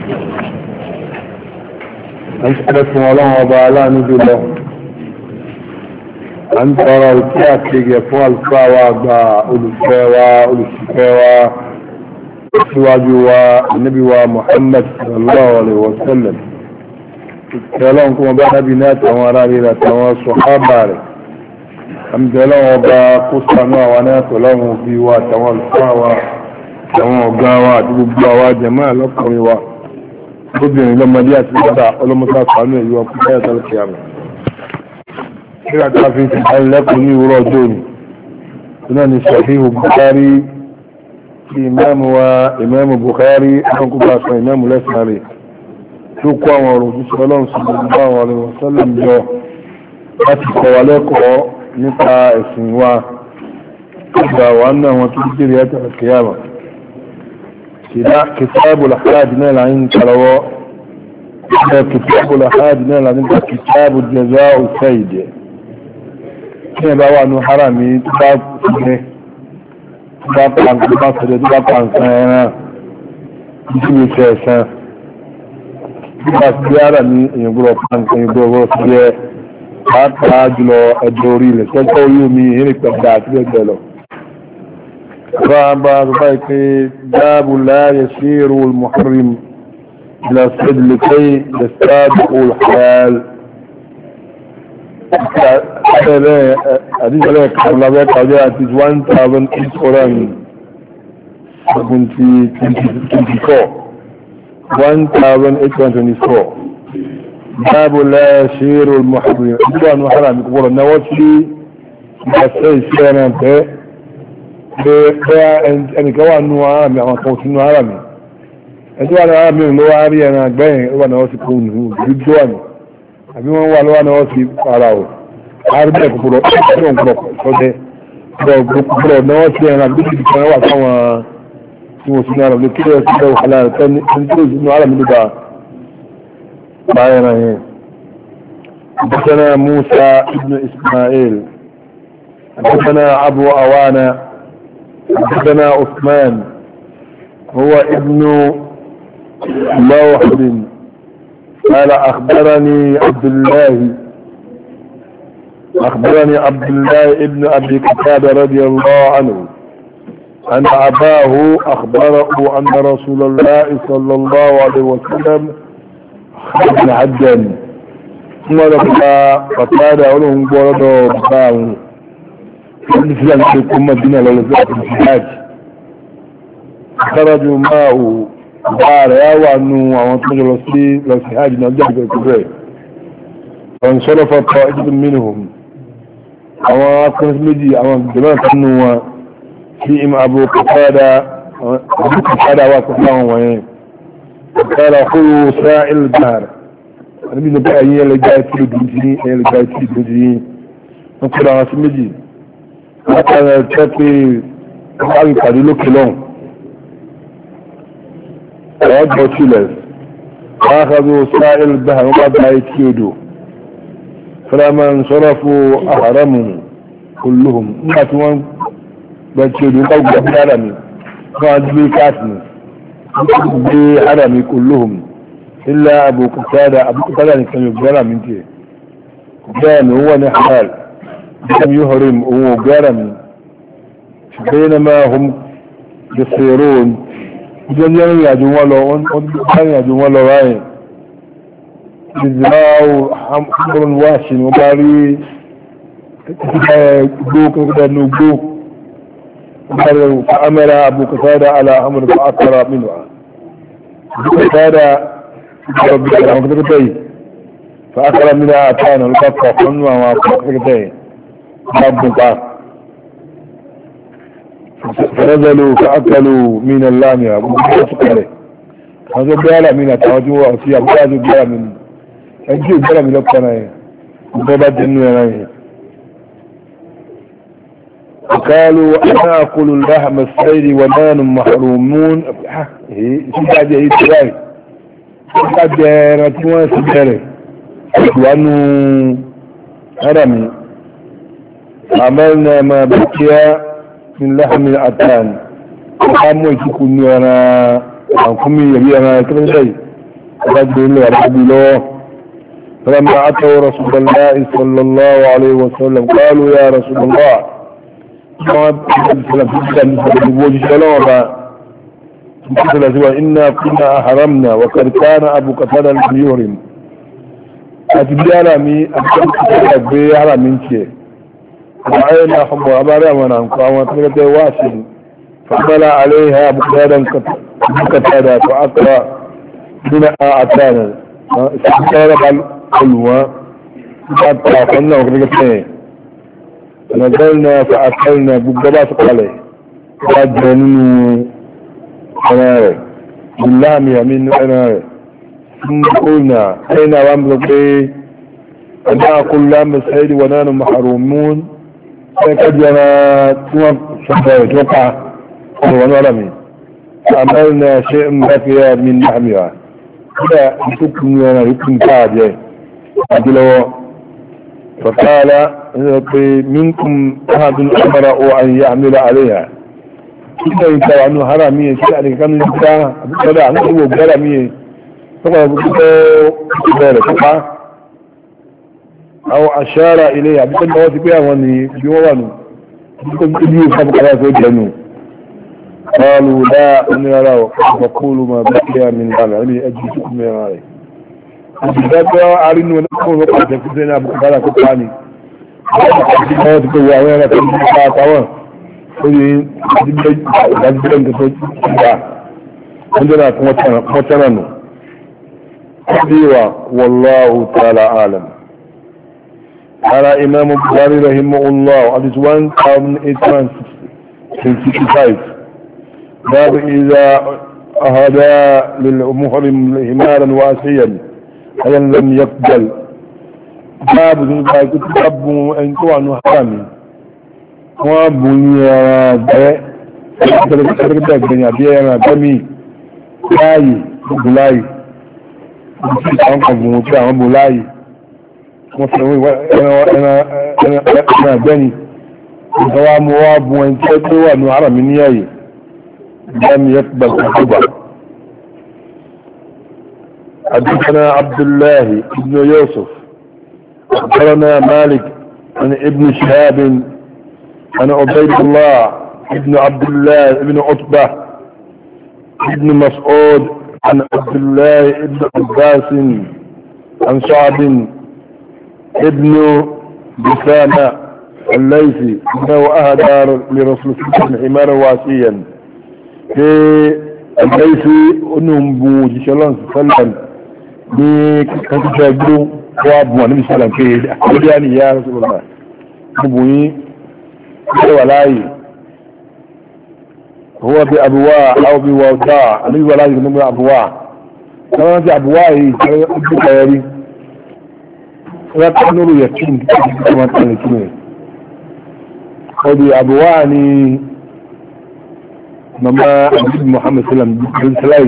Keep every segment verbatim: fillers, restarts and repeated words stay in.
أنت الله وبعلا نبي الله أنت ترى الكاتب يفعل فاوى أولفاوى أولفاوى سواجوا النبي ومحمد صلى الله عليه وسلم كلامكم بين بنات وراء وصحابه الحمد لله وبا قصنا وناس لهم في واتوال فاوى تمام غاوا gbogbo àwa jàmáà lọ́kùnrin wa obìnrin lọ́mọdé àti ìgbàdà ọlọ́mọdé àpánú ẹ̀yọ́ ọkùnrin ayẹ́ta lọ́kì àmì kíra tí a fi ti bá lẹ́kùn ní ìwúrọ̀ ọjọ́ òní náà ni Sahihu Bukhari tí ìmáàmù wa ìmáàmù Bukhari akọ́kùnrin àṣọ ìmáàmù lẹ́sìn rẹ̀ tó kó àwọn ọ̀rọ̀ òṣìṣẹ́ ọlọ́run sí gbogbo àwọn ọ̀rẹ́ wọn sọ́lẹ̀ jọ láti kọ́ wa lẹ́kọ̀ọ́ nípa ẹ̀sìn wa ìgbà wà náà wọn tó jẹ́rìí ẹ̀ta lọ́kì àmì كتاب الأحاد نال عن كلوة كتاب الأحاد نال عن كتاب الجزاء السيد كيف بقى أنه حرامي تباب سنة تباب عن مصر تباب عن سنة يسوي سيسا تباب سيارة يقولوا عن يقولوا سيارة حتى أجلو أجوري لسلطة يومي هناك تبدأت بيدلو باب لا يسير المحرم إلى الصيد لكي يستابق الحلال حديث عليك قبل ذلك جاءت ألف وثمانمائة قرآن ألف وثمانمائة وأربعين باب لا يسير المحرم إذا أنه حرام يقول النواسي بسي سيانا به ẹnìkan wà nínú ara mi àwọn kan sínú ara mi ẹjọ́ wà ní ara mi ló wá rí ẹran àgbẹ̀yìn ó wà náà sí kó nù ìlú tó wà ní àbí wọ́n wà lọ́wọ́ náà sí ara ò àríbẹ̀ kòkòrò ọ̀pọ̀ ọ̀pọ̀ sọ́dẹ́ kòkòrò náà sí ẹran àbí kìkì kan wà sáwọn tí wọ́n sínú ara mi kí ló sí ẹwà hàlà ẹni tó sínú ara mi ló bá bá ẹran yẹn. حدثنا موسى ابن إسماعيل حدثنا أبو أوانا حدثنا عثمان هو ابن موحد قال أخبرني عبد الله أخبرني عبد الله ابن أبي كتاب رضي الله عنه أن أباه أخبره أن رسول الله صلى الله عليه وسلم خرج حجا ثم لقى فقال لهم قولوا بقاه الإسلام يكون مدينة للزاق الحاج خرجوا معه دار ياوى أنه وانتجوا للحاج نرجع بالكبير فانصرف طائفة منهم أما كنت مجي أما جمال كانوا فيهم أبو قتادة أبو قتادة وكفاهم وين قال خذوا سائل الدار أنا بينا بقى هي اللي جاية تلو دمتين هي اللي جاية تلو دمتين نقول أنا سمجي látara ẹ̀kẹ́ pé wọ́n ìpàdé lókè lọ́hùn ọjọ́ sílẹ̀ wákàtí sáàìl bá àwọn bá bá etí odò fẹ́rẹ́mà ń sọ́rọ̀ fún àhàrámù olóhùn nígbàtí wọ́n gbẹ̀ tí odò nípa gbogbo bí àràmì wọ́n á gbé káàkiri wọ́n gbé àràmì olóhùn ilẹ̀ àbùkùtádà àbùkùtádà nìkan yóò gbé àràmì tiẹ̀ bẹ́ẹ̀ ni ó wà ní halal لم يهرم وقرم بينما هم يصيرون جنجان يعجون ولو كان يعجون ولو راين يزرعوا حمر واشن وباري بوك وكذا نبوك فأمر أبو قتادة على أمر فأكثر منه أبو قتادة فأكثر منها أتانا لقد قلنا وأكثر ربك فنزلوا فأكلوا من اللامية ومسكره هذا بيالا من التوجه وفي أبواد بيالا من أجيب بيالا من لبتنا وضبط جنونا وقالوا أنا أكل اللحم السيد ونان محرومون سيداد يهي تراي سيداد يهي تراي وأنه هرمي عملنا ما بقي من لحم الأتان وقاموا يشكوني أنا عنكمي يبي أنا كده شيء رجل الله رب الله. فلما أتوا رسول الله صلى الله عليه وسلم قالوا يا رسول الله إنا كنا أحرمنا وقد كان أبو قتادة لم يحرم أتبيانا مي أتبيانا على من شيء وعينا حمو أبارا ونعم قامت لك واسم فعمل عليها أبو قتادة فأقرأ من أعتانا استقرب الحلوة فأطلقنا وقرقتين فنزلنا فأكلنا بقبات عليه فأجنوا عناري باللام يمين عناري ثم قلنا أين رمضك إيه أنا أقول لام السيد ونحن محرومون فكجنا ثم وقع ونرمي فعملنا شيء بقي من نحمها لا يكون لنا يكون كاجي أجلوا فقال منكم أحد أمر أن يعمل عليها كنا ينتبع أنه حرامية شيء كان ينتبع بلا عنه هو بلامية فقال بلا أو أشار إليها بكل مواسي بها واني بيوانو بكل كبير سبق على سوجهنو قالوا لا أن يروا فقولوا ما بقي من العلم أجلسكم يا مالي أجلسكم أعلن ونقول وقعت كسينا أبو قبالة كتاني مواسي بها وانا تنبقى طوان قولي أجلسكم كتاني عندنا كمتنانو أديوا والله تعالى أعلم. قال إمام البخاري رحمه الله حديث واحد ثمانية وستين خمسة باب إذا أهدى للمحرم همارا واسيا هل لم يقبل باب ذلك كتب أن توعنوا حرامي وابني باء تربك بني أبينا دمي لاي بلاي بلاي أنا بني الدوام واب وانتهت وأنه عرم من ياي لم يقبل الخبر. حدثنا عبد الله بن يوسف أخبرنا مالك عن ابن شهاب عن عبيد الله ابن عبد الله ابن عتبة ابن مسعود عن عبد الله ابن عباس عن سعد ابن بسامة الليثي انه اهدى لرسول الله حمارا واسيا في الليثي انهم بوجي صلى الله عليه وسلم بكتابه وابو النبي صلى الله عليه وسلم قال يعني يا رسول الله ابوي ولاي هو بأبواء او بوضاع النبي ولاي من أبواء كما انت أبواء يبقى ويقنوا يكين كما تنكين ودي أبواني مما أجيب محمد صلى الله عليه وسلم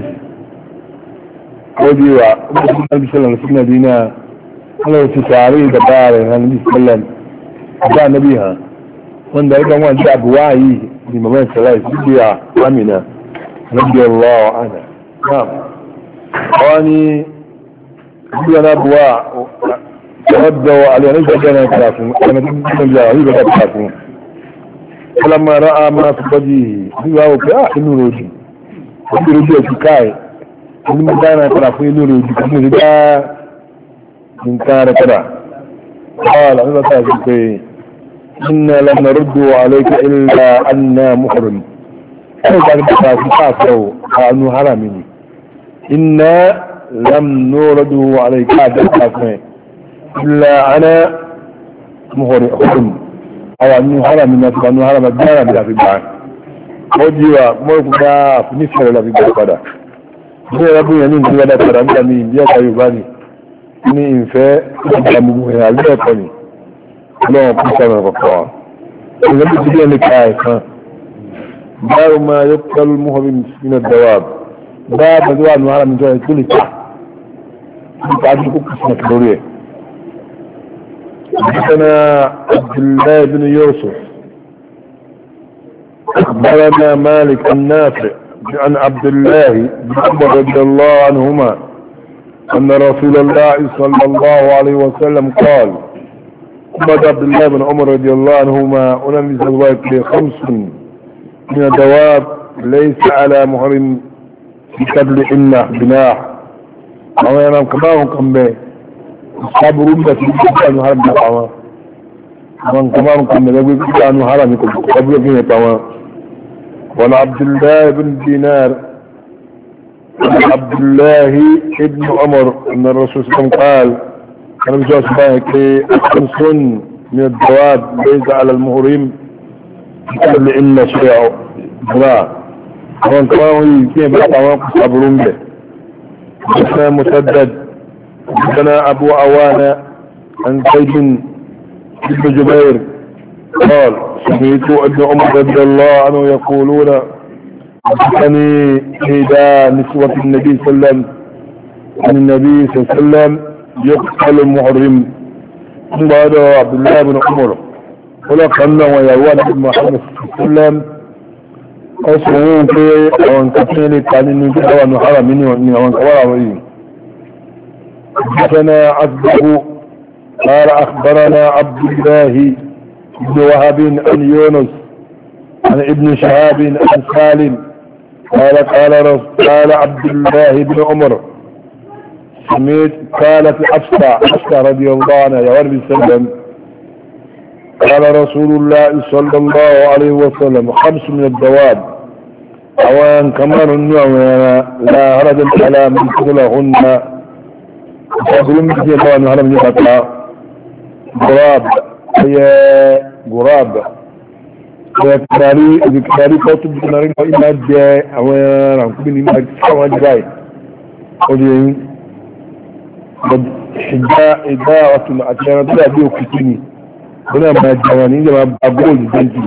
ودي ومحمد صلى الله عليه وسلم دينا أنا تساري دباري النبي صلى الله عليه وسلم جاء نبيها وانا إذا ما جاء أبواني لمما صلى الله عليه وسلم دي أمنا رضي الله عنها نعم واني أجيب أبواء تردوا على نجد جانا يتلافون أنا تنجد الجاهي بدا يتلافون فلما رأى ما في وجهه هو كآه إنه رجي وفي رجي أتكاي لما كان يتلافون إنه رجي كمه جاء من كان ترى قال أنا تاجد إنا لم نردوا عليك إلا أننا محرم أنا كان تتلافون كافروا أنه حرامني إنا لم نردوا عليك إلا إلا أنا محرم أو أنه حرم الناس وأنه حرم الدار بلا في البعض وجيوا موقف لا في نسخة ولا في البعض هو يقول يمين في ولا ترى من يمين جاء يباني إني إنفاء أمبوه على البيطني لا أقول الغطاء إذا بتجي لك آية باب ما يقتل المحرم من الدواب باب دواب أنه حرم من جواب كل تحت تعجب قسمة كدورية. حدثنا عبد الله بن يوسف أخبرنا مالك النافع عن عبد الله بن عمر رضي الله عنهما أن رسول الله صلى الله عليه وسلم قال قال عبد الله بن عمر رضي الله عنهما أنم زواج خمس من الدواب ليس على محرم بقبل إنه بناح أو ينام كمان كم به الصبر بس يقول حرم بقى من كمان كم به يقول أنه حرم يقول قبل فيه طبعا وعن عبد الله بن دينار عبد الله ابن عمر أن الرسول صلى الله عليه وسلم قال أنا بجوز باك خمس من الدواب ليس على المحرم قبل إن شيء بناح وان كمان يكون بقى صبرون به حدثنا مسدد حدثنا ابو عوانة عن زيد بن جبير قال سمعت ابن عمر رضي الله عنه يقولون حدثني إحدى نسوة النبي صلى الله عليه وسلم عن النبي صلى الله عليه وسلم يقتل المحرم ثم هذا عبد الله بن عمر ولقنا ويروان ابن محمد صلى الله عليه وسلم أصلهم في أوان كثير كان النبي أوان حرم مني أوان كوارا وليه حدثنا عبده قال أخبرنا عبد الله بن وهب عن يونس عن ابن شهاب عن سالم قال قال قال عبد الله بن عمر سميت قالت حفصة حفصة رضي الله عنها يا وربي سلم قال رسول الله صلى الله عليه وسلم خمس من الدواب اوان كمان النوم لا هرج على من قتلهن فاقلون بكي الله انه هرم يقطع غراب هي غراب هي كراري ذكراري كوتب بكنارين وإما جاء اوان رمكبين إما جاء جاي ودين حجاء إداءة الأتيان بلا بيو كتيني هنا ما الجوانين لما أقول جنجي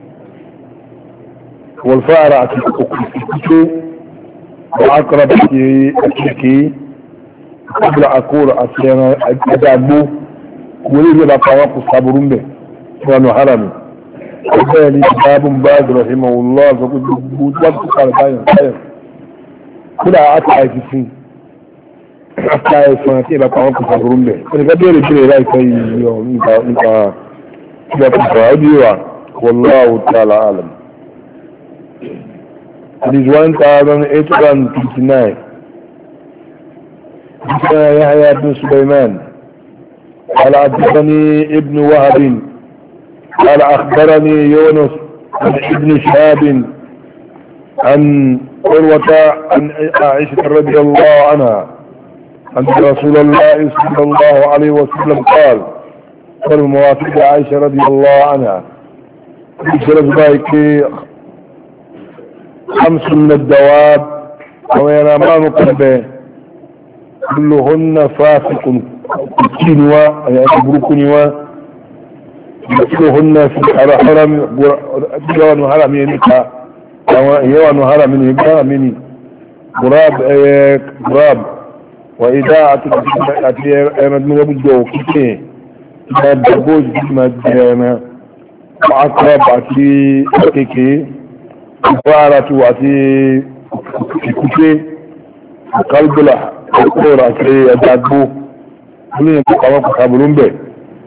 والفارع تكتكي وعقرب أكيكي قبل أقول أتيان أدابو ولي لما طواق الصابرون به وأنه حرمي وذلك باب باز رحمه الله فقد بوجود قال باين باين كلا أتعي كسين أتعي سنتين بطواق الصابرون به فلقد يري بلي لا يكي نكا نكا نكا والله تعالى أعلم. Hadith one thousand eight hundred fifty-nine. حدثنا يحيى بن سليمان قال حدثني ابن وهب قال أخبرني يونس عن ابن شهاب عن عروة عن عائشة رضي الله عنها أن رسول الله صلى الله عليه وسلم قال قال الموافق عائشة رضي الله عنها خمس من الدواب وينا ما نقل كلهن فاسق كتينوا يعتبركنوا كلهن في الحرم جوان حرم ينكا يوان حرم ينكا مني غراب غراب وإذاعة أمد من أبو كتين ما بجوز ما جانا وعقرب عتي أكيكي فارة عتي كتين قلب له الكورة كي أدعبوه كلين يبقى قابلون به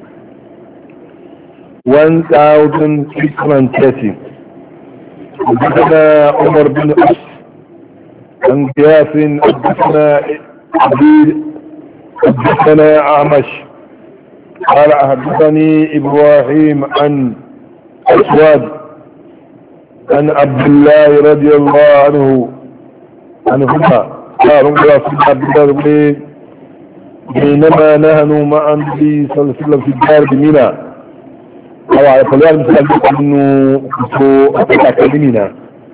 one thousand six hundred thirty. حدثنا عمر بن أس عن قياس حدثنا عبيد حدثنا أعمش قال حدثني إبراهيم عن أسود عن عبد الله رضي الله عنه عنهما قال رسول عبد الله بينما نهنوا مع النبي صلى الله عليه وسلم في الدار بمنى أو على طلال مثل أنه كنتوا أتكلمنا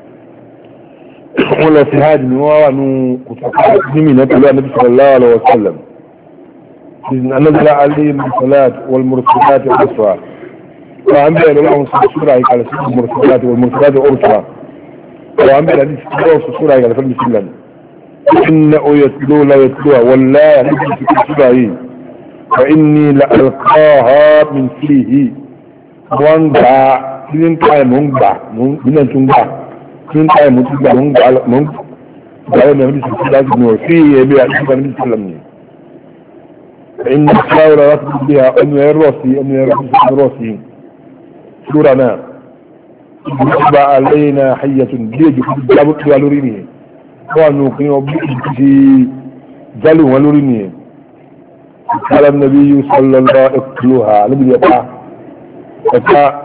ولا في هذا النوع أنه كنتوا أتكلمنا طلال النبي صلى الله عليه وسلم إذن نزل عليهم الصلاة والمرسلات والأسرى وعن بين لهم سورة على سورة المرسلات والمرسلات والأسرى وعن بين هذه سورة على فلم سلم إنه يتلو لا يتلوها ولا يهدي في سورة فإني لألقاها من فيه wọ́n gba ní ń ká ẹ̀mọ́ ń gbà nílẹ̀ tó ń gbà tí ń ká ẹ̀mọ́ tó gbà mọ́ ń gbà mọ́ ń gbà ẹ̀mọ́ ní ìsìnkú láti mọ̀ sí ẹ̀mí àti ìgbà níbi ìsìnkú lẹ́mìí إن الحاول رتب بها أنه يرسي أنه يرسي سورنا يجب علينا حية بيجي جابت والوريني وأنه كانوا بيجي جلو والوريني قال النبي صلى الله عليه وسلم اقتلوها لم يقع فتا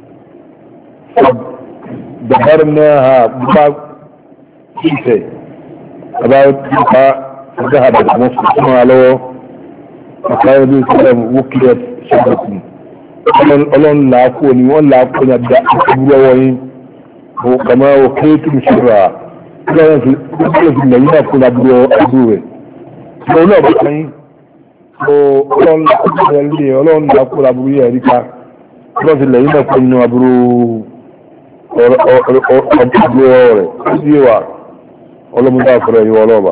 دبرناها ببعض شيء about فذهبت مصطفى له فقال النبي صلى الله عليه وسلم وكلت شبكم ọlọ́run làákò ni wọ́n làákò ní àbúrò ọwọ́ yìí mo kàmá òkè tó ń ṣòro à ọlọ́run fi lẹ́yìn náà kó lábúrò àbúrò rẹ̀ ṣùgbọ́n náà bá kàn yín so ọlọ́run làákò lé ọlọ́run làákò lábúrò yẹ̀ ríká ọlọ́run fi lẹ́yìn náà kó nínú àbúrò àbúrò rẹ̀ ó sì wà ọlọ́mọdé àfọ̀rọ̀ yìí ọlọ́ọ̀bà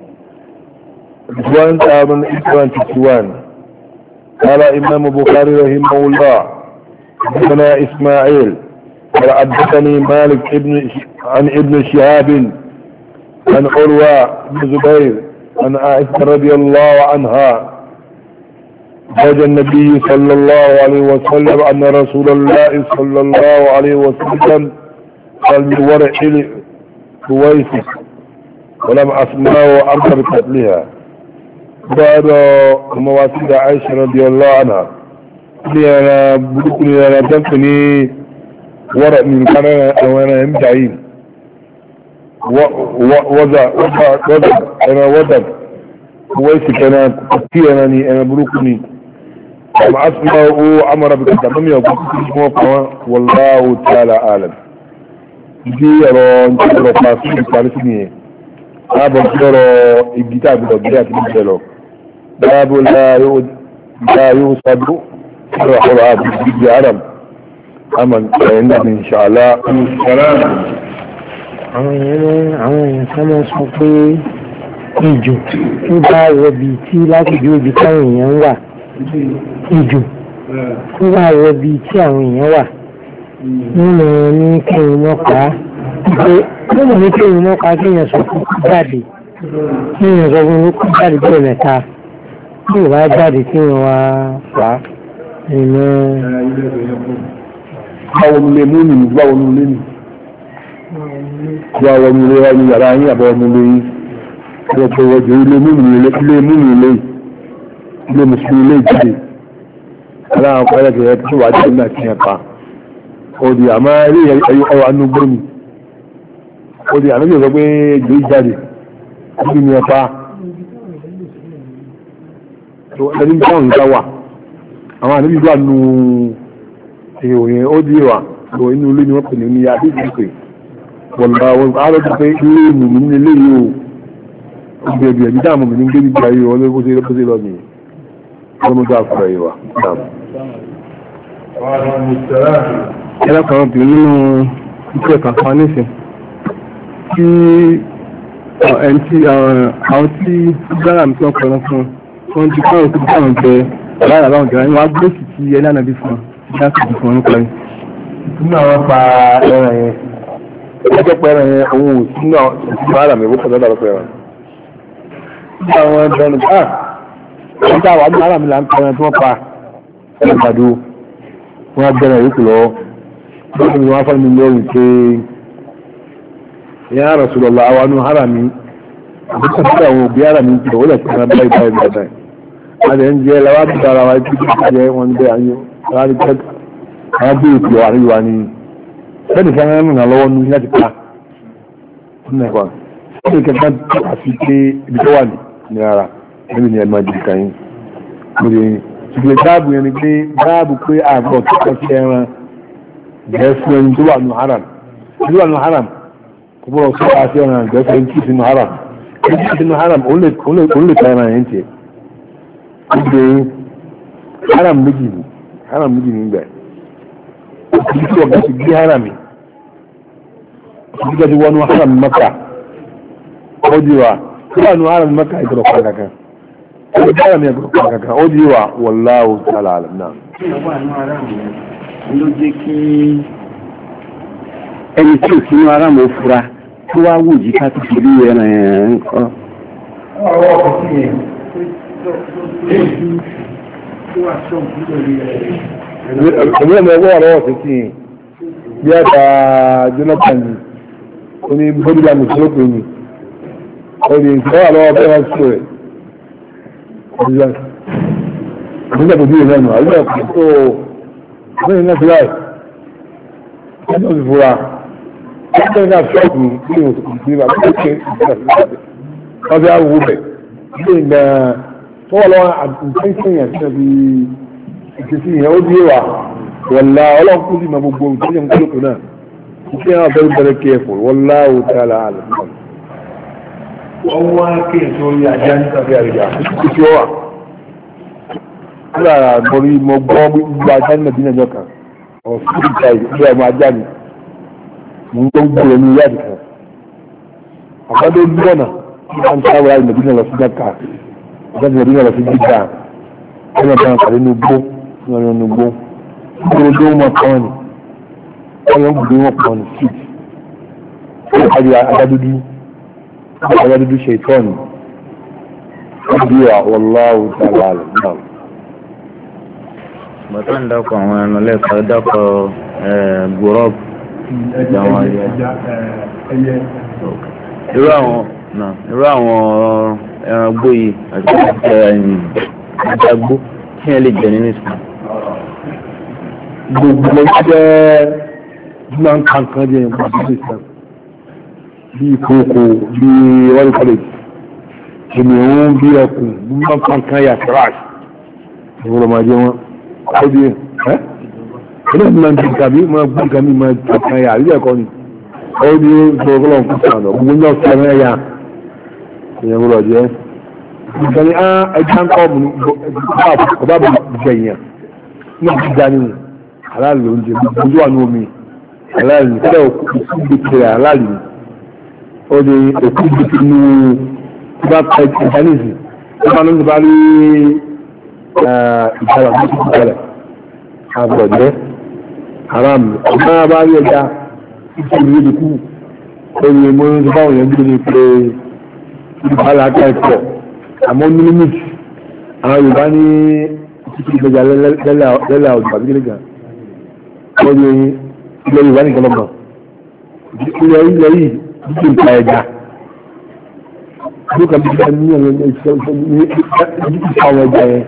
one thousand eight hundred fifty-one قال إمام بخاري رحمه الله حدثنا إسماعيل قال حدثني مالك ابن عن ابن شهاب عن عروة بن زبير عن عائشة رضي الله عنها زوج النبي صلى الله عليه وسلم أن رسول الله صلى الله عليه وسلم قال من ورع كويس ولم أسمعه أمر قتلها بعد مواسيد عائشة رضي الله عنها لي أنا بلوكني أنا تنقني ورق من كان وانا يمتعين وضع وضع وضع انا وضع كويسك انا كتير انني انا بلوكني وما اسمه عمر بكتابهم يقول والله تعالى عالم دي يرون تقرأ فاسد بارسني هذا تقرأ الكتاب الأبيات بالجلو باب لا يود لا يوصد روح العاب بالجي عرب أمن عندنا إن شاء الله السلام àwọn èèyàn àwọn èèyàn ká máa sọ pé ìjò tó bá wọbi tí láti bí ibi táwọn èèyàn wà ìjò tó bá wọbi tí àwọn èèyàn wà nínú ní kéwọn mọ́pa pé nínú ní kéwọn mọ́pa kéèyàn sọ fún jáde kéèyàn sọ fún kú jáde bẹ́ẹ̀ mẹ́ta tí ò bá jáde kéèyàn wá fà á nínú. báwo ni lè mú nìyí báwo ni lè nìyí wọ́n wọ́n ilé wọ́n yàrá yín àbọ̀ ọmọ ilé yìí wọ́n tó wọ́n jẹ́ ilé múmi ilé ilé múmi ilé ilé mùsùlùmí ilé ìjáde aláwọn ọkọ̀ ẹlẹ́kẹ̀ẹ́ tó wà jẹ́ náà tiẹ̀ pa òdì àmọ́ ilé ọwọ́ anúgbó mi òdì àmọ́ yóò sọ pé gbé jáde àbí mi ẹ̀pa tó ẹni bí wọ́n ń gbá wà àwọn àníbi wà nù èèyàn yẹn ó di wà tó inú ilé ni wọ́n pè ní ní abí ìdíkè wọ̀lá wọn àárọ̀ ti pé ilé ìmùmí ní ilé yìí o ìgbẹ̀bì ẹ̀bí dáàmù mi ní gbé nígbà yìí wọ́n lé bó ṣe lọ nìyí wọ́n mú dáa fúra yìí wà. ẹ̀rọ kan bí nínú ìpínlẹ̀ kankan nísìn tí ẹni tí àwọn tí gbára mi tí wọ́n kọ́ fún wọn ti kọ́ òkú dáhùn jẹ lára láwọn jẹ wọn á gbé sì ti ẹ lánàá bí fún wọn láti fi fún wọn nípa yìí. nínú àwọn pa ẹran yẹn ọjọ́ pẹ̀rẹ̀ yẹn òun ò sí náà ìsinmi ara mi wọ́pọ̀ lọ́dọ̀ pẹ̀rẹ̀ ní àwọn ẹgbẹ̀rún bá wọ́n tá àwọn ara mi là ń pẹ̀rẹ̀ tí wọ́n pa ẹgbàdo wọ́n gbẹ̀rẹ̀ yìí lọ wọ́n ni wọ́n fẹ́ mi lórí pé ìyá Rasulullah àwọn anú ara mi àbúkọ̀ sí àwọn òbí ara mi ti wọ́n lè pẹ̀rẹ̀ báyìí báyìí báyìí adẹ̀ ń jẹ́ lọ́wọ́ àti ara wa ibi tó jẹ́ wọn bẹ́ ayé àwọn bí ètò àríwá ni bẹ́ẹ̀ni fẹ́ràn rìn lọ́wọ́ ní láti pa nígbà tí kẹta àti pé ibi tó wà ní ara níbi ni ẹ̀mọ́ jù kàyín lórí ìgbè dáàbò yẹn ni pé dáàbò pé àgbọ̀ tó kọ́ sí ẹran bẹ́ẹ̀ fún ẹni tó wà ní haram tó wà ní haram kò bọ́rọ̀ sọ àti ẹran bẹ́ẹ̀ fún ẹni tí sínú haram ẹni tí sínú haram òun lè ta ẹran yẹn tiẹ̀ ìgbè haram méjì ni haram méjì ni gbẹ̀ ìdí tí ọ̀gá ti gbé harami ìdí tí wọ́n haram maka ó di wa wọ́n haram maka ìgbọ̀rọ̀ kan kankan ó di harami ìgbọ̀rọ̀ kan kankan ó di wa wallahu ta'ala alam náà. ló jẹ́ kí ẹni tí ò sínú haram ó fura tó wá wò jí ká tó fi rí ẹran ẹ̀ ń kọ́. ọwọ́ kò sí yẹn ẹ̀mí ẹ̀mí ẹgbẹ́ wà lọ́wọ́ títí bí a ta Jonathan ni ó ní bọ́dúlà mùsùlùmí ni ó ní ìfẹ́ wà lọ́wọ́ bẹ́ẹ̀ wá sí rẹ̀ nígbà tó bí ìrìn lẹ́nu àríwá ẹ̀kọ́ tó bẹ́ẹ̀ náà ti láì ẹ̀nà ti fura ẹ̀kọ́ náà ṣọ́ọ̀kù ní ìwòsàn ní ìgbà tó ṣe wọ́n fi àwọn òwúbẹ̀ ní ìgbà tó wà lọ́wọ́ àtúnṣe yẹn sí ẹbí ìṣesí yẹn ó dí wà wọ̀lá ọlọ́kùn sí ma gbogbo ìtọ́jú ń kólókò náà ìṣe náà bẹ́ẹ̀ bẹ́ẹ̀ careful wọ́lá ò tààlà àlẹ́ wọ́n wá kí n tó rí ajá ní tàbí àríyá kí tí ó wà nígbà àgbọ̀rí mo gbọ́ gbogbo ajá ní nàbínà jọ kan ọ̀sùn ìta ìgbé ọmọ ajá ni mo ń tó ń gbòòrò ní ìyá àdìkan àkọ́dé gbọ́nà tí wọ́n ń sáwọ́ láì nàbínà lọ sí dáka ajá ní nàbínà lọ sí jíjà wọ́n máa bá kàlẹ́ ní ugbó ní ọ̀nà ní ugbó gbogbo tó wọ́n kọ́ ni wọ́n yọ gbogbo wọn kọ́ ni street wọ́n kájú ajá dúdú ajá dúdú ṣe ìtọ́ni wọ́n bí wà wallahu ta'ala alam náà. bàtà ń dákọ̀ àwọn ẹran lẹ́kọ̀ọ́ dákọ̀ gùrọ́ọ̀bù àwọn ẹyẹ irú àwọn irú àwọn ẹran gbó yìí àti ìjàgbó tí ẹ lè jẹ nínú ìsìn. gbogbo jẹ́ máa ń kankan jẹ́ ìgbà tó lè sàn bí ìkókò bí wọ́n kọ́lé kìnìún bí ẹkùn bí máa ń kankan yà trash ìwọ̀n máa jẹ wọn ó di ẹ́ ẹ̀rọ máa ń tẹ̀ka bí máa gbọ́n kan ní máa kankan yà àríyá ẹ̀kọ́ ni ó di sọ̀rọ̀ fún sàn lọ gbogbo náà sàn ẹ̀ yà ìyẹn gbọ́dọ̀ jẹ́ ìgbàni á ẹja ń kọ́ ọba bọ̀ jẹ̀yàn ní ìgbà nínú aláàlú oúnjẹ gbogbo wà ní omi aláàlú kọ́lá òkú gbèsè aláàlú ó di òkú gbèsè ní ìgbà ìjánìsì ó máa ń bá rí ìjàlá tó ti bẹ̀rẹ̀ àbọ̀ jẹ́ haram ọ̀gá bá rí ẹja ìṣòro ìlú kú ó di mọ́ ní báwọn yẹn gbé ní pé ìbálà ká ẹ̀kọ́ àmọ́ ní límìtì àwọn Yorùbá ní títí ìgbẹ́jà lẹ́lẹ́ ọ̀dọ̀ àbí gírígà wọ́n ní ilẹ̀ Yorùbá nìkan lọ́mọ ilẹ̀ ilẹ̀ yìí títí ìpa ẹja ló kà bí i ní ọ̀rọ̀ ìṣẹ́ ní ìpa àwọn ẹja yẹn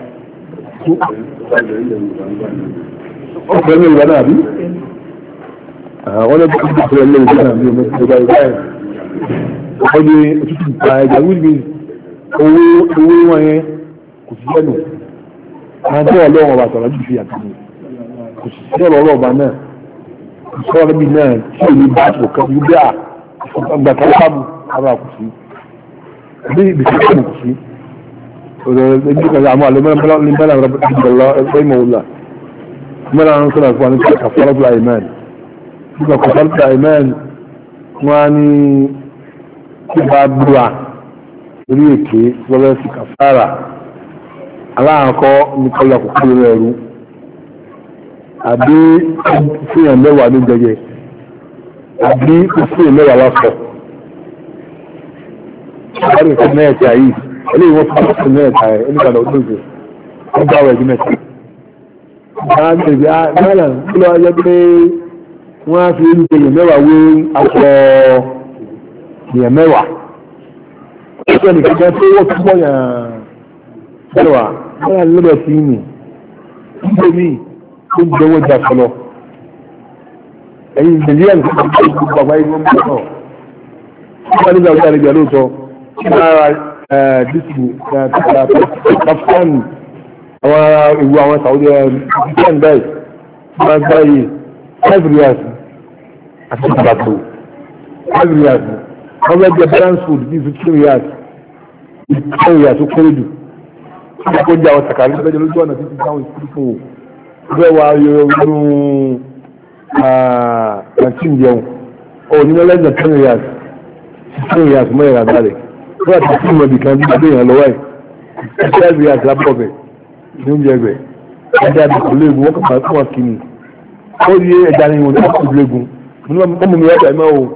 ọ̀pọ̀ ẹ̀mí Yorùbá náà bí àwọn ẹgbẹ́ tó ti fẹ́ lẹ́yìn náà bí ọmọ Yorùbá Yorùbá yẹn wọ́n ní títí ìpa ẹja wíìlì owó owó wọn yẹn kò sí lẹ́nu àwọn tó wà lọ́wọ́ ọba àtàrà jù fi àtàwọn kò sí sí ọ̀rọ̀ ọba náà kò sí ọ̀rọ̀ bí náà tí ò ní bá àtò kan ní bí à àgbà kan sábù ara kò sí bí ìbísí kan kò sí ọ̀rọ̀ ẹgbẹ́ kan àmọ́ àlọ́ mẹ́rin ní bẹ́ẹ̀ náà ìgbàlá ẹgbẹ́ ìmọ̀ òwúlà mẹ́rin àwọn sọ̀rọ̀ fún wa ní kàfàrà tó àìmán nígbà kàfàrà tó àìmán wọn á ní kí bá búra orí èké lọ́lọ́ sí kàfàrà aláàkọ́ ní kọlá kòkó lórí ẹrú àbí fúnyàn mẹ́wàá ní jẹjẹ àbí fúnyàn mẹ́wàá lọ́sọ̀ wọ́n rẹ̀ fún mẹ́ẹ̀ta yìí eléyìí wọ́n fún fún mẹ́ẹ̀ta ẹ̀ oníkàdà olóògbé wọ́n bá wẹ̀ ẹ̀dí mẹ́ta náà ń tẹ̀lé náà kí ló wáyé pé wọ́n á fi ń tẹ̀yẹ̀ mẹ́wàá wé aṣọ ìyẹn mẹ́wàá ọjọ́ nìkan tó wọ́n túbọ̀ yàn mẹ́wàá mẹ́wàá lọ́dọ̀ sí ní nígbè mí tó ń jẹ́wọ́ jà sọlọ ẹ̀yìn mílíọ̀nù tó ń gbé gbogbo àgbáyé wọn mú náà wọ́n nígbà wọ́n àlejò lóòótọ́ kí lára dísìkù pakistan àwọn ará ìwú àwọn Saudi pakistan bẹ́ẹ̀ wọ́n gbá yìí five riyals àti ìgbàgbọ́ five riyals wọ́n bẹ́ẹ̀ jẹ́ balance food bíi fifteen riyals fifteen riyals ó kéré jù wọ́n kó jẹ́ àwọn sàkàrí bẹ́ẹ̀ lójú ọ̀nà títí táwọn ìsìnkú bẹ́ẹ̀ wá yọ inú nineteen jẹun ọ̀ nínú lẹ́gbẹ̀ẹ́ ten riyals fifteen riyals mọ́ ìrà dálẹ̀ wọ́n àti fún ìmọ̀bì kan bí gbé yàn lọ́wọ́ ẹ̀ twelve riyals lábọ̀ bẹ̀ ní oúnjẹ bẹ̀ ẹja àbùkù léegun wọ́n kàn fún wọn kìíní ó rí ẹja ní ìwọ̀n ní ọkùnrin léegun wọ́n mú mi wọ́n tẹ̀ mọ́ o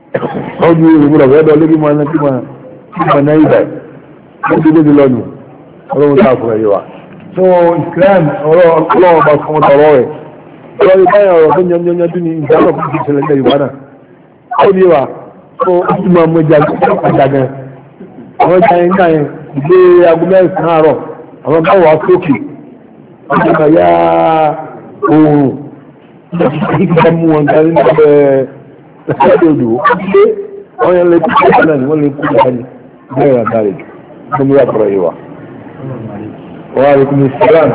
ó ní ìrìnmọ̀ rẹ̀ lọ́dọ̀ lórí mọ́ ẹni tí wọ́n náà ibà ó dé lóde lọ́nu ọlọ́run tá a fún ẹ̀yẹ wa so Islam ọlọ́run bá fún ọ̀rọ̀ rẹ̀ ọlọ́run báyà ọ̀rọ̀ tó yan yan yanjú ní ìdáná fún ti ṣẹlẹ̀ ní Yorùbá náà ó ní wa so ó sì máa mọ ìjà àjà gan àwọn ìjà yẹn náà yẹn ìgbé aago mẹ́sàn-án àárọ̀ àwọn bá wà sókè wọ́n ti máa yá oòrùn ìgbà mú wọn gan nínú ẹ̀ ẹ̀ẹ́dẹ̀ odò wọ́n yẹn lè kú ìgbà náà ni wọ́n lè kú ìgbà ní bẹ́ẹ̀ àdáre jù wọ́n mú yàtọ̀ yìí wa. وعليكم السلام.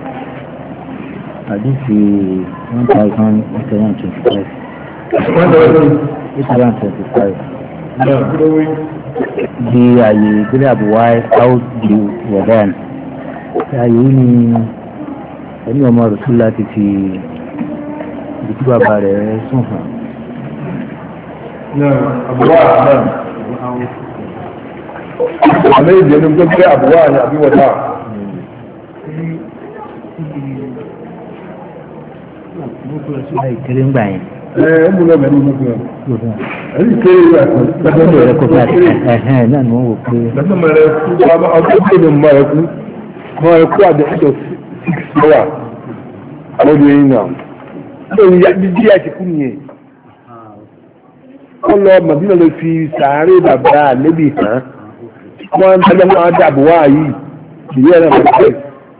حديث one thousand eight hundred twenty-five. eight hundred twenty-five. Di àyè ìpínlẹ̀ àbúwá south di wọ̀dán. Àyè yìí ni ẹni ọmọ rẹ̀ láti fi ibi tí bàbá rẹ̀ sùn fún. Àbúwá náà. Àmì ìjẹun tó gbé àbúwá ni àbí wọ̀dá. Kéré ń gbà yẹn. Ẹ ẹ́ mú lọ mẹ́rin mú fún ẹ. Ẹ̀yìn kéré yìí àti lọ́dọ̀ rẹ̀ kò fẹ́ ẹ̀hẹ́n náà ni wọ́n wò pé. Lọ́dọ̀ mẹ́rin kú ọdún tó lè mọ ẹ̀kú. Mọ ẹ̀kú àdé ẹ̀jọ̀ six lọ́wà. Àwọn ọdún yìí náà. Lórí jíjí àti kú nìyẹn. Wọ́n lọ Màdínà lọ fi sàárè bàbá àlébì hàn. Wọ́n ń tẹ́lẹ̀ wọn dàbò wá yìí. Ìyá náà fẹ́ fẹ́.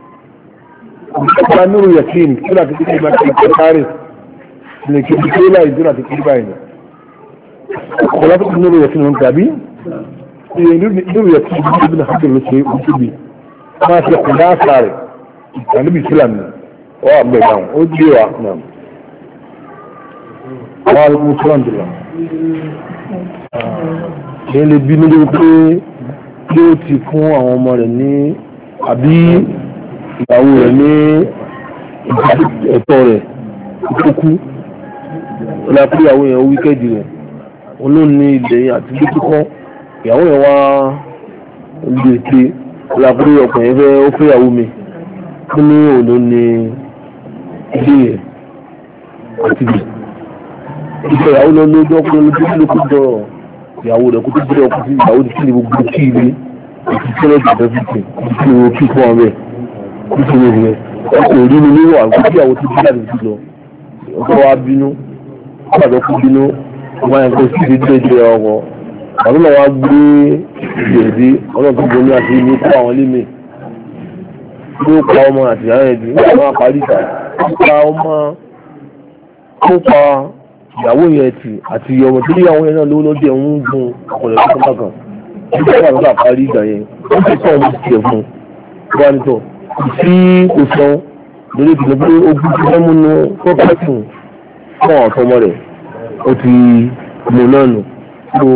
Ìjọba nínú yẹ̀kín kí láti kí ní ìgbà tí ìjọba sáré lè kí ní kí láì dúró àti kí báyìí nà. Ọ̀pọ̀lọpọ̀ tó kí nínú yẹ̀kín wọn tàbí nínú yẹ̀kín ní ibi náà hàbẹ̀ ló ṣe ojú bí. Máa fi ọkùnrin náà sáré ìtàníbi sílám ni wọ́n àgbẹ̀ dáhùn ó dé wa náà. Wọ́n á lókun sílám dùlọ. Ṣé lè bí nílé pé kí ó ti fún àwọn ọmọ rẹ̀ ní àbí ìyàwó rẹ̀ ní ẹ̀tọ́ rẹ̀ ìkókú ọlọ́pẹ́ ìyàwó yẹn ó wíkẹ́ẹ̀dì rẹ̀ olóòní ilẹ̀ àti ilé kíkọ́ ìyàwó yẹn wá lè ṣe ọlọ́pẹ́ ọkùnrin fẹ́ ó fẹ́ ìyàwó mi kí ní òun ní ilé rẹ̀ àti ilé ìfẹ́ ìyàwó lọ lójú ọkùnrin lójú ló kó dọ̀ ìyàwó rẹ̀ kó tó gbé ọkùnrin ìyàwó ti kí ni gbogbo kí ilé àti tẹ́lẹ̀ jẹ̀dẹ̀ fìtì kí ni kí fún ọ bẹ́ẹ̀ nítorí rẹ̀ ọkọ̀ orí mi níwọ̀ àgbàdì àwọn tó bílá nìjú lọ ọkọ̀ wa bínú ọkọ̀ kú bínú ọmọ yẹn kò sí ìdílé jẹ ọkọ̀ àwọn náà wá gbé ìdèdè ọlọ́gbọ̀n ní àti ní kó àwọn límì ló pa ọmọ àti ìyá rẹ̀ dì nígbà máa parí ìta ó pa ọmọ ó pa ìyàwó yẹn tì àti ọmọ tó yíyàwó yẹn náà lówó lọ́dẹ̀ ń gun ọ̀pọ̀lọ̀ tó kọ́ńtà kan nígbà máa parí ìgbà yẹn ó ti tọ́ ọmọ tiẹ̀ fún un wá nítọ̀ sí òsàn lórí ìpínlẹ̀ pé ogun ti fẹ́ múnú pọ́pátì fún ọ̀tọ́mọ rẹ̀ ó ti mú náà nù tó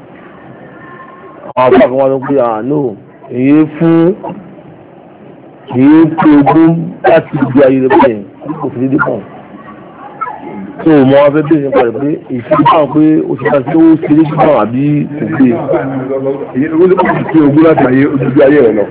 àwọn apá kan wá lọ pé àánú èyí fún èyí pé ogun láti ibi ayé rẹ̀ bẹ́ẹ̀ kò fi dédé pọ̀ tó mọ afẹ́ bẹ́ẹ̀ nípa rẹ̀ pé ìṣẹ́lẹ̀ báwọn pé ó ti dáa sí ó ṣe é gbọ́n àbí kò gbé èyí ló ń pè ogun láti ayé ojú ayé rẹ̀ lọ.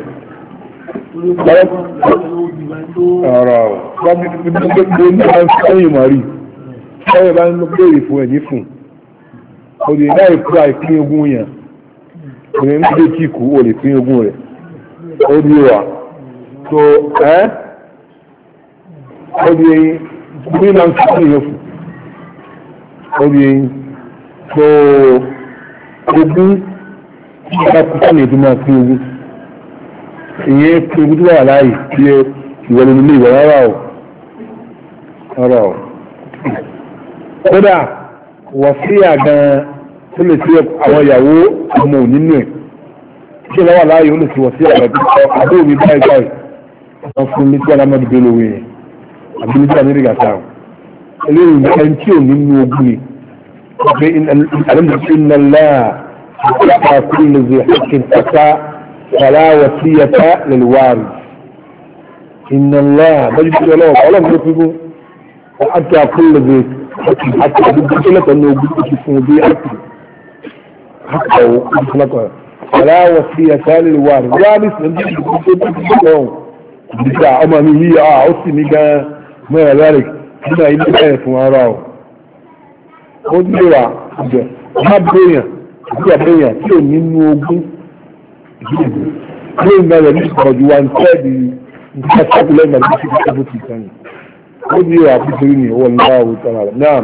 Ọ̀rọ̀ wọ́n bí gbogbo ní àwọn sẹ́yìn mọ̀rí ṣẹ́yìn bá ń lọ bèèrè fún ẹ̀ní fún òdì láì kú àìpín ogún yàn òdì ń gbé kí kú ò lè pín ogún rẹ̀ ó di wà tó ẹ́ ó di ẹyin gbé náà ń sọ́kùn yẹn fún ó di ẹyin tó ogún tí ìgbà púpọ̀ lè dún máa pín ogún ìyẹn pé ogun tó wà láàyè tí ẹ ìwọ̀lẹ̀ nílé ìwọ̀ rárá ọ̀ rárá ọ̀ kódà wọ̀ sí àgán tó lè sí àwọn ìyàwó ọmọ nínú ẹ̀ tí ó wà láàyè ó lè sí wọ̀ sí àgán tó kọ́ àbó mi báyìí báyìí wọ́n fún mi tí alámọ́dé gbé lówó yẹn àbí ní tí a nílé gàtà eléyìí ẹni tí ò nínú ogun ni pé àlẹ́mọ̀tí iná láà àpá kúlù zè hakin tata فلا وصية للوارث إن الله بجد الله الله يقول وحتى كل ذي حتى بدك لك أنه بدك يكون بي أكل حتى وخلق فلا وصية للوارث وارث نجد يقول بتاع أمامي هي آه عصي ميجا ما ذلك هنا إلا كيف وراءه خذ لوا ما بنيا بنيا بنيا كيو نينو ilé ìmọ̀lẹ̀ ní ìkọ̀jú wa ń tẹ́ẹ̀dì nǹkan sábì lẹ́yìn àti ìṣẹ́ ìṣẹ́ ti sàn yìí ó ní ìwà àbúṣe ní owó ńlá òwò tọ́ra rẹ̀ náà.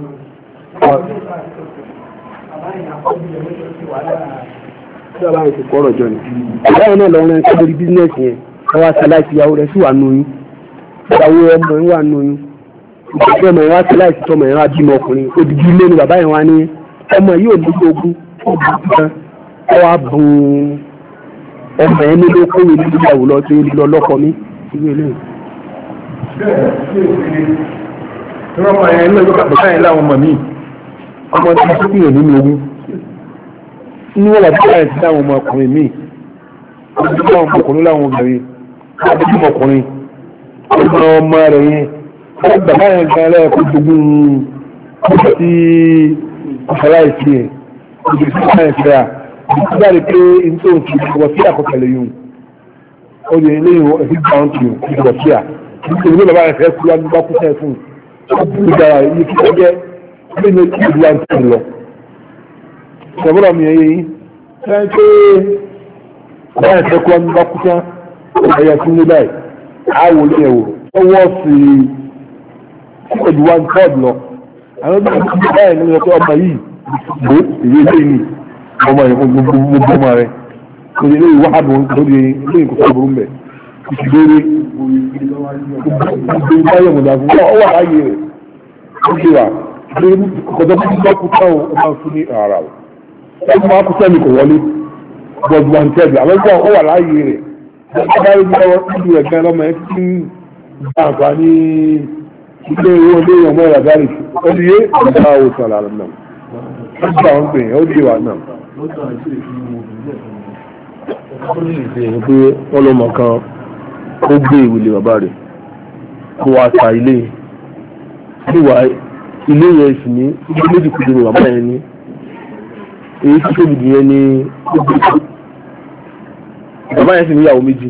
Báwo náà lọ́wọ́ ẹ̀ka lórí bísínẹ́sì yẹn ọwọ́ aṣáláìsì ìyàwó rẹ̀ sì wà nù oyún ìyàwó ọmọ yẹn wà nù oyún ìgbésẹ̀ ọmọ yẹn wá aṣáláìsì tọmọ yẹn wá bímọ ọkùnrin odidi ilé ni bàbá yẹn wá ní ọmọ yìí ò ní ogún ọdún kan ọwọ́ abùn ọmọ yẹn nílé kówé ní ìyàwó lọ sí lọ lọ́kọ mi ìwé eléyìí. ọmọ yẹn ní ọjọ́ bàbá yẹn láwọn ọmọ mi ọmọ tí wọ́n ti yàn nínú ogún ní wọ́n bàbá yẹn ti láwọn ọmọkùnrin míì wọ́n ti láwọn ọmọkùnrin láwọn obìnrin wọ́n ti bímọ ọkùnrin ọmọ ọmọ rẹ̀ yẹn wọ́n bàbá yẹn gan lẹ́ẹ̀kọ́ gbogbo ọjọ́ tí ọ̀ṣọ́láìsí yẹn ọjọ́ tí ọ̀ṣọ́láìsí yẹn fẹ́ à ìgbà rẹ̀ pé nítorí ti wọ́n sí àkọsẹ̀lẹ̀ yìí ó lè léyìn ẹ̀sìn gbàǹ tì í wọ́n sí à nítorí pé bàbá yẹn fẹ́ kú láti bá kú sẹ́ẹ̀ fún un ó bí dára iye kíkọ́ jẹ́ bí ní kí ìlú àǹtí lọ. ìṣẹ̀bọ́n mi ẹ̀yẹ yìí ṣáà pé bàbá yẹn fẹ́ kú láti bá kú sẹ́ẹ̀ ó bá yẹ fún mi báyìí àwò lé ẹ̀wò ó wọ́ sí kíkọ́ ju one third lọ. àwọn ọmọ yìí báyìí ní ọjọ́ ọmọ yìí gbó èyí lé ní ọmọ yẹn gbogbo ọmọ rẹ̀ kò ní ilé wàhálà lórí ilé ìkókò àbúrú mẹ́ ìṣìlérè gbogbo ìbáyọ̀ mọ̀dà fún ọ wà láàyè rẹ̀ ó ṣe wà kọjọ́ fún bá kú táwọn ọmọ fún ní ara rẹ̀ ó máa kú sẹ́mi kò wọlé bọ́ọ̀dù wà ń tẹ̀lé àwọn ẹgbẹ́ ó wà láàyè rẹ̀ ó bá rí báwọn ìlú rẹ̀ gan lọ́mọ ẹ̀ tí ń bá àǹfààní ilé owó ilé ọmọ ìyàgárì ó di yé ìgbà òsàn àlọ́ náà ó di àwọn pè é ó di wà náà. ó ní ìṣe pé ọlọ́mọ kan ó gbé ìwìlè bàbá rẹ̀ kó wá ta ilé ìwà ilé yẹn sì ní ilé méjì kúndùn bàbá yẹn ní èyí tí tóbi jù yẹn ní ó gbé bàbá yẹn sì níyàwó méjì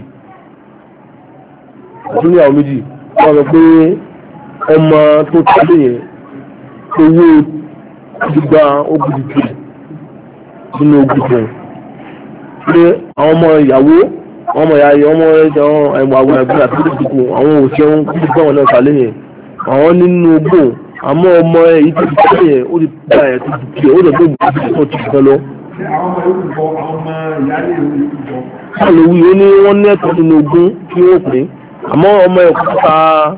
àti níyàwó méjì wọ́n sọ pé ọmọ tó tẹ́lẹ̀ yẹn owó gbígbà ogun dìtì nínú ogun tẹ̀ pé àwọn ọmọ ìyàwó àwọn ọmọ ìyàwó ọmọ ẹ̀jẹ̀ àwọn àwọn ẹ̀gbọ́n àti ìdìbò àwọn òṣìṣẹ́ wọn kú gbọ́ wọn náà sálẹ̀ yẹn àwọn nínú ogbó àmọ́ ọmọ èyí tó ti tẹ́lẹ̀ yẹn ó ti gba ẹ̀ tó ti tiẹ̀ ó lọ tó gbà tó ti tẹ́ lọ. Báwo ló wí ó ní wọ́n ní ẹ̀tọ́ nínú ogún tí ó pè é àmọ́ ọmọ ẹ̀ kó ta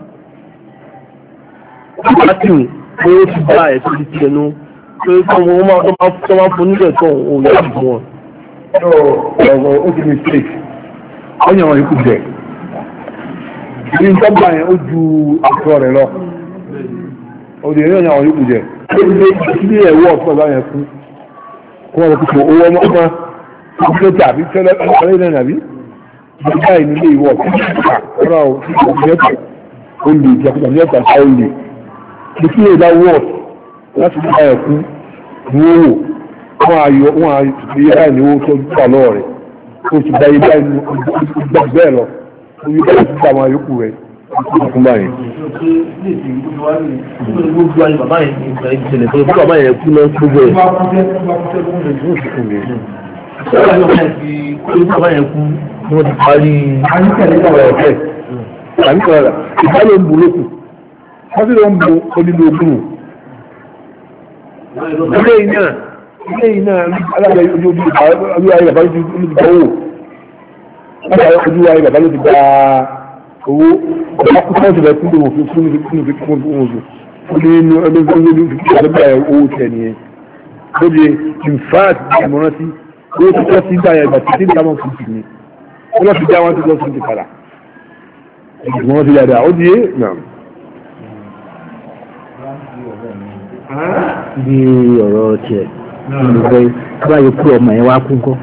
pátìmù pé ó ti gba ẹ̀ tó ti tiẹ̀ nu pé wọ́n máa fún nílẹ̀ tó òun yóò dùn wọn. ọ̀rọ̀ ó ti mistake ọ̀yàn àwọn ikú jẹ ní tọ́gbà yẹn ó ju àtọ́ rẹ̀ lọ òdì ní ọ̀yàn àwọn ikú jẹ ilé ẹ̀wọ́ ọ̀pọ̀ ọ̀gá yẹn fún kó wọ́n kò owó ọmọ ọmọ ìgbẹ́ tàbí tẹ́lẹ̀ ọ̀rẹ́ náà nàbí ìgbà yìí nílé ìwọ̀ ọ̀rọ̀ ìjẹ́pẹ̀ ó lè jẹ́pẹ̀ ní ẹ̀pà sáà ó lè ní kí èdè wọ̀ láti ní ẹ̀ fún ní owó wọ́n ayọ̀ wọ́n ayọ̀ ẹ̀ ní owó tó gbà lọ́wọ́ rẹ̀ ó ti gba ibà ìgbà bẹ́ẹ̀ lọ orí bẹ́ẹ̀ ti gba àwọn ayọ́kù rẹ̀ fún báyìí. gbogbo ayé bàbá yẹn ní ìgbà ìṣẹ̀lẹ̀ tó fún bàbá yẹn kú lọ gbogbo ẹ̀. bàbá yẹn kú wọ́n ti parí. ìbálò ń bu lókù wọ́n sì lọ ń bu onílé ogún. ilé iná ilé iná alága ojú ojú ayé bàbá ló ti gba owó alága ojú ayé bàbá ló ti gba owó ọba kú sọ́ọ̀tì rẹ̀ kúndùn òfin fún mi fún mi fún mi fún mi fún mi nínú ẹgbẹ́ fún mi fún mi fún mi owó tẹ̀ nìyẹn ó di in fact ìmọ̀ràn sí owó tó tọ́ sí báyẹn ìgbà tí tí ìdámọ̀ fún mi ni wọ́n lọ fi dá wọn tó lọ sí ti padà ìgbìmọ̀ ti dáadáa ó di é nà. bí ọ̀rọ̀ tiẹ̀ olùgbé báyìí kú ọmọ yẹn wá kú kọ́.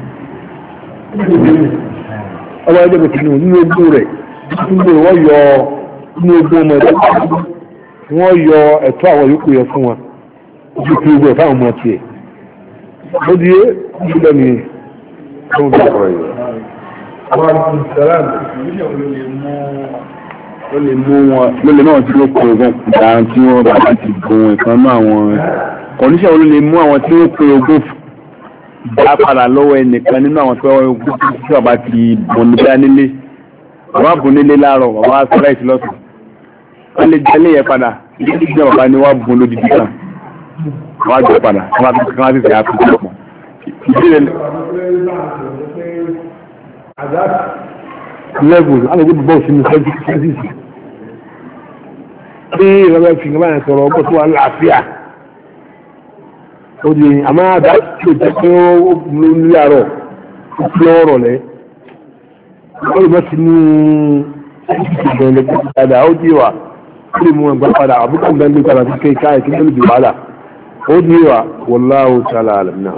ọmọ ẹgbẹ́ kò tìǹbù nínú ogún rẹ̀ nínú wọ́n yọ nínú ogún ọmọ ẹgbẹ́ wọ́n yọ ẹ̀tọ́ àwọn yòókù yẹn fún wọn ojú kí ogun ẹ̀ fáwọn ọmọ tiẹ̀ ó di é ìṣúlẹ̀ ní ọdún tó kọ̀ yìí. àwọn ìṣẹ̀lẹ̀ ló lè mú wọn ló lè náà tí ó kó ogún ìdá tí wọ́n bá láti gun ìkan náà àwọn kọ̀níṣẹ́ wo ló lè mú àwọn tí ó pé ogún ìdá padà lọ́wọ́ ẹnìkan nínú àwọn tó wọ́n tí ọba ti bùn ní bíá nílé bàbá bùn nílé láàárọ̀ bàbá sọ́rọ̀ ìtì lọ́sùn wọ́n lè jẹ́ léyẹ padà ilé ìjọ bàbá ni wọ́n bùn lódìdí kan wọ́n á jọ padà wọ́n á fi kán láti fi àfikún pọ̀ ìdílé level alẹ́gbẹ́ bọ́ sínú sẹ́ńtítì bí ìrọ̀lẹ́ fi ń báyìí sọ̀rọ̀ ọgbọ́n tó wà láàfíà ó di àmọ́ àdá tí ó jẹ́ pé ó ní àárọ̀ ó fi ọ̀rọ̀ lẹ́ ó lè mọ́ sí ní sẹ́ńtítì ìbẹ̀rẹ̀ padà ó di wà ó lè mú ẹgbẹ́ padà àbúkọ̀ ń bẹ́ẹ̀ padà sí kéka ẹ̀kí tó lè di wàhálà ó di wà wallahu ta'ala alam náà.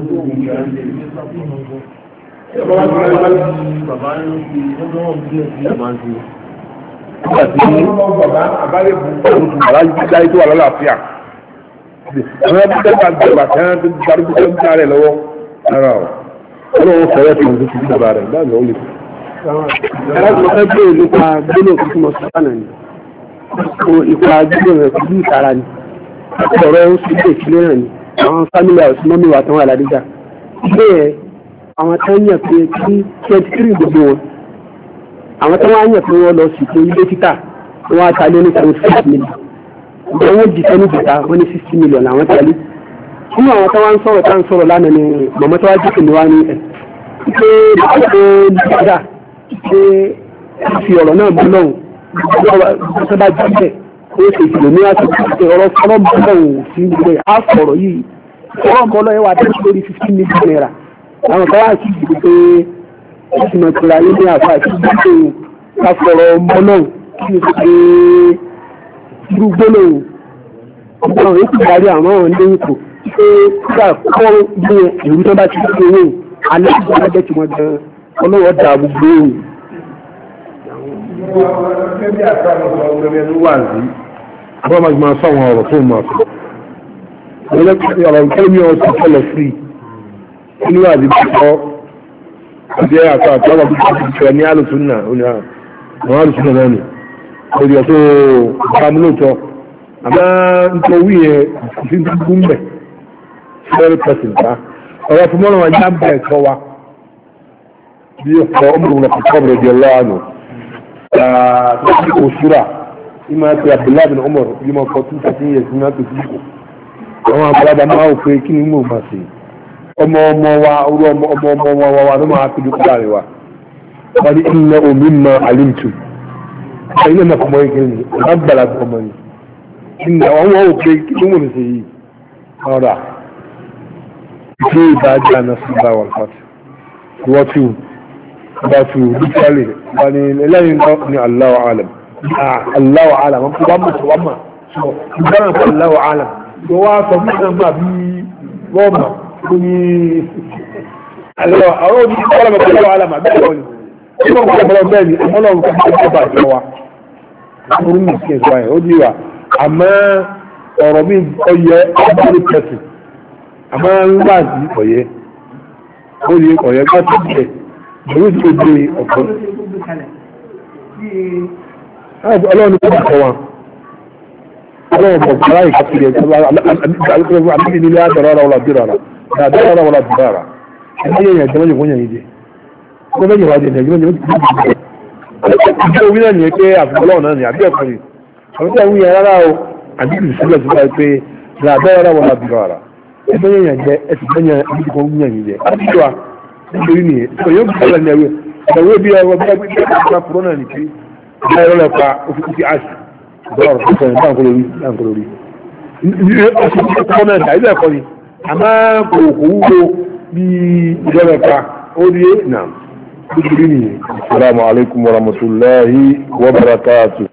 Bàbá ń fi ọdún ọdún bí ẹ̀sìn máa ń fi nígbà tí bàbá àbálẹ̀ bù bàbá jáde tó wà lálàáfíà àwọn ẹbí tẹ́lá gbẹ̀gbà tẹ́lá tó darúgbó tó ń ta rẹ̀ lọ́wọ́ ara ọ̀ ọlọ́run fọwọ́ tó ń tó ti bàbá rẹ̀ dáàbò ó lè fi. ẹ̀rọ ẹgbẹ́ nípa gbólóò tuntun mọ̀ sọ́kànà ni ipa gbólóò rẹ̀ kò bí ìtara ni ọ̀rọ̀ ẹ̀ ń fi ilé ìfilé rẹ̀ ni àwọn fámìlì àwòsàn mọ́mí wa tán wà ládìjà ilé ẹ̀ àwọn tó ń yàn pé kí twenty three gbogbo wọn àwọn tó wá yàn pé wọ́n lọ sí pé ilé títà wọ́n á talé ní seventy five million ìgbà wọn di sẹ́ni ìjọba wọ́n ní sixty million àwọn talé nínú àwọn tó wá ń sọ̀rọ̀ tá ń sọ̀rọ̀ lánàá ni mọ̀mọ́ tó wá jókòó ní wá ní ẹ̀ pé láti nígbàdà pé fi ọ̀rọ̀ náà bọ́ lọ́hùn tó bá jẹ́ bẹ́ẹ̀ ó ṣe ìṣẹ̀lẹ̀ ní àti ọ̀rọ̀ fọ́rọ̀ bọ́ lọ́hùn sí ilé á sọ̀rọ̀ yìí fọ́rọ̀ bọ́ lọ́hùn wà dé lórí fifteen million naira àwọn kan wá sí ìdìbò pé ẹ̀sìn ọ̀tọ̀ra yé ní àfà àti ìdíje káfọ̀rọ̀ ọmọ náà kí ni pé irú gbólóhùn ọmọ àwọn èkó darí àwọn àwọn ilé ìkó pé kúrò kọ́ bí èrú tó bá ti fi owó alẹ́ ìjọba jẹ́ tí wọ́n gan ọlọ́wọ́ dà gbogbo òun. Ẹbí àti àwọn ọmọ ọmọ ẹni wà sí. Àwọn ọmọ ìgbìmọ̀ sọ àwọn ọ̀rọ̀ tó máa sọ. Ọ̀rọ̀ ìkẹ́lẹ́ mi ọ̀sán fẹ́lẹ̀ fírì. Inú àdìbò kọ́ àti àtọ́ àtọ́wà bí kò ti fẹ́ ní alùsùn náà ó ní àwọn alùsùn náà ní orí ọ̀tọ́ ìpamúlòtọ́ àmá nítorí yẹn ìfín tó gún bẹ̀ very person ta ọ̀rọ̀ fún mọ́nà wọn já bẹ̀ kọ́ wa bí ọ̀pọ̀ ọmọ òun lọ́pọ̀ kọ́ bẹ̀rẹ̀ di ọlọ́wànù tó ti kò súra ìmọ̀ àti Abdullahi bin Umar bí mo kọ́ two thirteen years ní àti ìsìnkú àwọn àgbàlagbà máa wò pé kí ni mo máa ṣe ọmọ ọmọ wa orú ọmọ ọmọ ọmọ wa wa ló máa fi dúkú láàrin wa wọ́n ní iná omi mọ alimtu ilé náà kọmọ yìí kiri ni ọ̀nà gbàlá ọmọ yìí iná wọn wọ́n wò pé kí ló wọ́n ṣe yìí ọ̀rà ìṣe ìbájá náà sí bá wọn fàtí wọ́n tù bá tù dúkìálì wọ́n ní ẹlẹ́yìn náà ní Allahu alam Allahu alam wọ́n wọ́n mọ̀ wọ́n mọ̀ sọ ìgbàlá fún Allahu alam wọ́n wá sọ fún ìgbà bí wọ́n mọ̀ ní àlọ́ àwọn òbí ọlọ́mọ pẹ̀lú àlàmà bẹ́ẹ̀ lọ́ni ọmọ ọmọ bẹ́ẹ̀ ni ọlọ́run tó ń bá ìjọ wa ọmọ mi kí ẹ̀sọ́ ẹ̀ ó di wa àmọ́ ọ̀rọ̀ mi ọyẹ ọmọdé pẹ̀sì àmọ́ ńlá sí ọ̀yẹ ó di ọ̀yẹ bá tó bẹ̀ ìlú tó dé ọ̀pọ̀ ọlọ́run tó bá kọ wa ọlọ́run bọ̀ bàrá ìkàkiri ẹ̀ àbí nílé àdàrà ọ̀la ọ̀la bírà لا دارا ولا دارا هي هي جمال يكون يجي ko bẹ́ẹ̀ wá jẹ́ ẹ̀jẹ̀ ẹ̀jẹ̀ ìjọ wílẹ̀ ní pé àfihàn náà ni àbí ẹ̀kọ́ ni àwọn tí àwọn yẹn rárá o àdìgbì sílẹ̀ sílẹ̀ pé làbẹ́ rárá wọn làbí rárá ẹgbẹ́ yẹn jẹ́ ẹ̀sìn bẹ́ẹ̀ yẹn ibi kan wúyàn yìí jẹ́ àdìgbì wa nítorí nìyẹn tó yóò bí ọ̀rẹ́ ní ẹ̀wẹ̀ ẹ̀wẹ̀ bí ẹ̀wẹ̀ bí ẹ̀wẹ̀ bí ẹ̀wẹ̀ kúrò náà nìkí ẹ̀rọ lẹ̀ pa òfin ti àṣì bọ́ọ̀rọ̀ tó sọ̀rọ̀ dáǹkó lórí dáǹkó lórí ọ̀sìn náà ilé ẹ̀kọ́ ni àmọ́ kò kò wúwo bí ìjọba pa ó rí náà. Assalamu alaikum wa rahmatullahi wa barakatuh.